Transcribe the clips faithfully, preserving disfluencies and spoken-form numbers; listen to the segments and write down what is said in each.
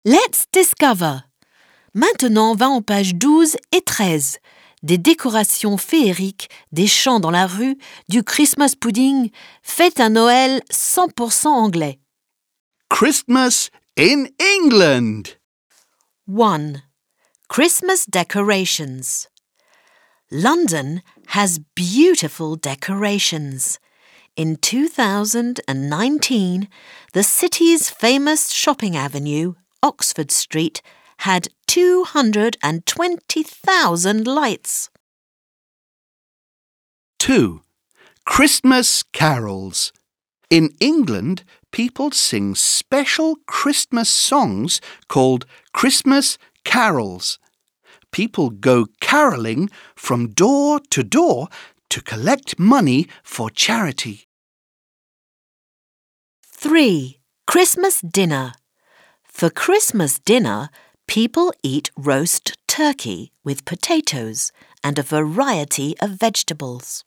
Let's discover. Maintenant, on va en page douze et treize. Des décorations féeriques, des chants dans la rue, du Christmas pudding. Faites un Noël cent pour cent anglais. Christmas in England. one. Christmas decorations. London has beautiful decorations. In two thousand nineteen, the city's famous shopping avenue, Oxford Street, had two hundred twenty thousand lights. two. Christmas carols. In England, people sing special Christmas songs called Christmas carols. People go caroling from door to door to collect money for charity. three. Christmas dinner. For Christmas dinner, people eat roast turkey with potatoes and a variety of vegetables.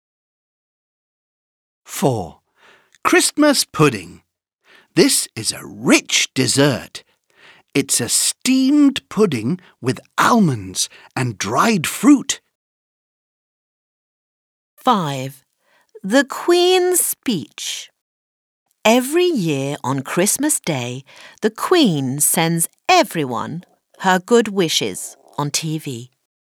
four. Christmas pudding. This is a rich dessert. It's a steamed pudding with almonds and dried fruit. five. The Queen's speech. Every year on Christmas Day, the Queen sends everyone her good wishes on T V.